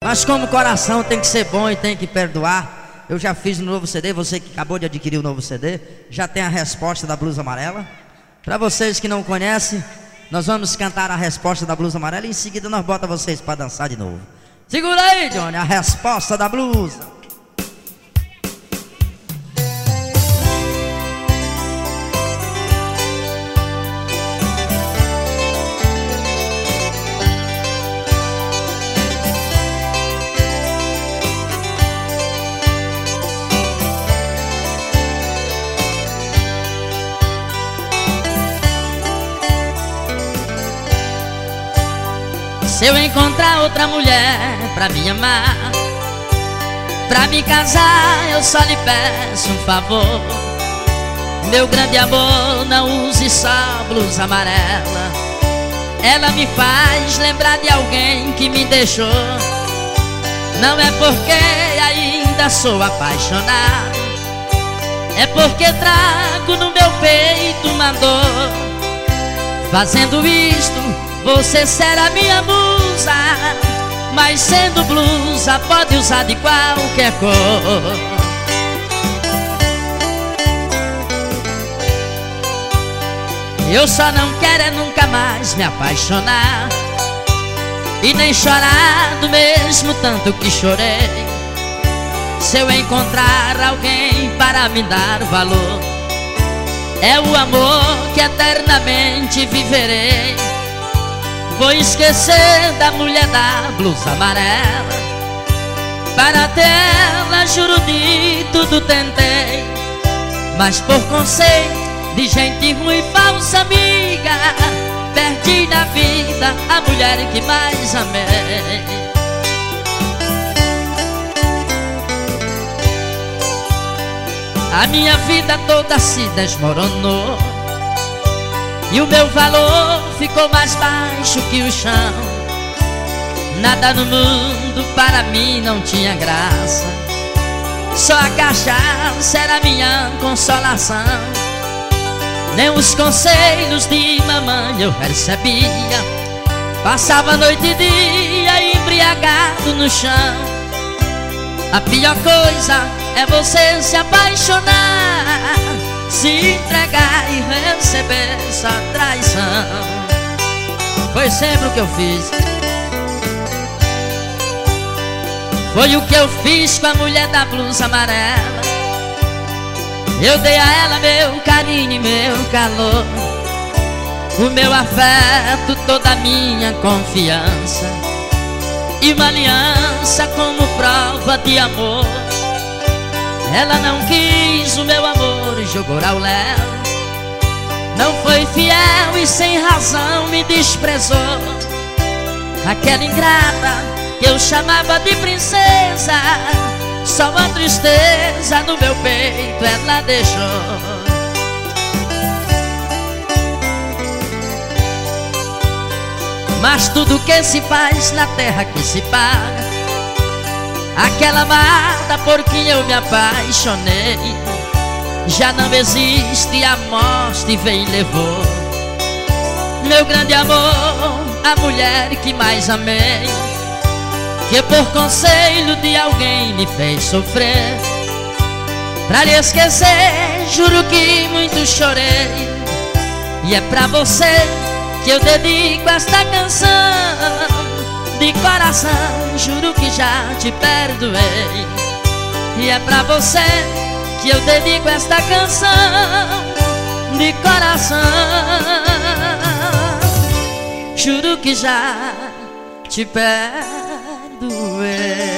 Mas como o coração tem que ser bom e tem que perdoar, eu já fiz no novo CD. Você que acabou de adquirir o novo CD já tem a resposta da Blusa Amarela. Para vocês que não conhecem, nós vamos cantar a resposta da Blusa Amarela e em seguida nós bota vocês para dançar de novo. Segura aí, Johnny, a resposta da blusa. Se eu encontrar outra mulher pra me amar, pra me casar, eu só lhe peço um favor. Meu grande amor, não use só blusa amarela. Ela me faz lembrar de alguém que me deixou. Não é porque ainda sou apaixonado, é porque trago no meu peito uma dor. Fazendo isto, você será minha musa, mas sendo blusa pode usar de qualquer cor. Eu só não quero é nunca mais me apaixonar e nem chorar do mesmo tanto que chorei. Se eu encontrar alguém para me dar valor, é o amor que eternamente viverei. Vou esquecer da mulher da blusa amarela. Para ter ela, juro de tudo tentei, mas por conceito de gente ruim e falsa amiga, perdi na vida a mulher que mais amei. A minha vida toda se desmoronou e o meu valor ficou mais baixo que o chão. Nada no mundo para mim não tinha graça, só a cachaça era minha consolação. Nem os conselhos de mamãe eu recebia, passava noite e dia embriagado no chão. A pior coisa é você se apaixonar, se entregar e receber essa traição. Foi sempre o que eu fiz, foi o que eu fiz com a mulher da blusa amarela. Eu dei a ela meu carinho e meu calor, o meu afeto, toda a minha confiança e uma aliança como prova de amor. Ela não quis o meu amor e jogou ao léu, não foi fiel e sem razão me desprezou. Aquela ingrata que eu chamava de princesa, só uma tristeza no meu peito ela deixou. Mas tudo que se faz na terra que se paga, aquela amada por quem eu me apaixonei, já não existe, a morte veio e levou. Meu grande amor, a mulher que mais amei, que por conselho de alguém me fez sofrer. Pra lhe esquecer, juro que muito chorei, e é pra você que eu dedico esta canção. De coração, juro que já te perdoei, e é pra você que eu dedico esta canção. De coração, juro que já te perdoei.